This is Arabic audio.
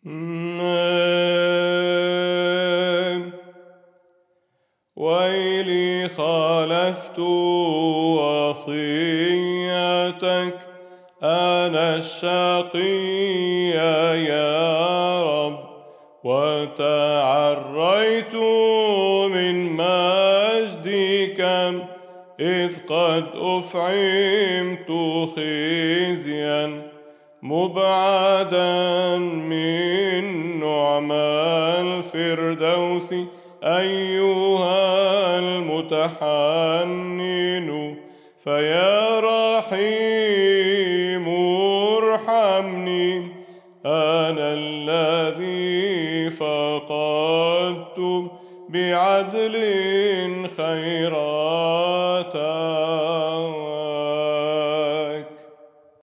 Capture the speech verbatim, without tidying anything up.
آمين. ويلي خالفت وصيتك، أنا الشقي يا رب، وتعريت من مجدك، إذ قد أفعمت خزيا، مبعدا من نعمى الفردوس أيها المتحنن. فيا رحيم ارحمني، أنا الذي فقدت بعدل خيراتك.